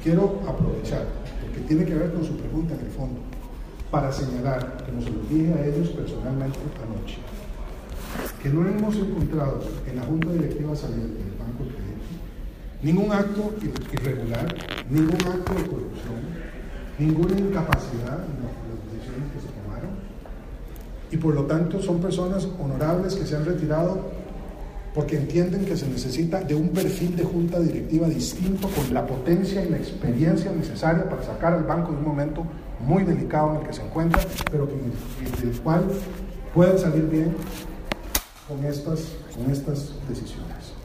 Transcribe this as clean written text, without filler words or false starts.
quiero aprovechar, porque tiene que ver con su pregunta en el fondo, para señalar, como se los dije a ellos personalmente anoche, que no hemos encontrado en la Junta Directiva Saliente del Banco de Crédito ningún acto irregular, ningún acto de corrupción, ninguna incapacidad en las decisiones que se tomaron, y por lo tanto son personas honorables que se han retirado porque entienden que se necesita de un perfil de junta directiva distinto, con la potencia y la experiencia necesaria para sacar al banco de un momento muy delicado en el que se encuentra, pero del cual pueden salir bien con estas decisiones.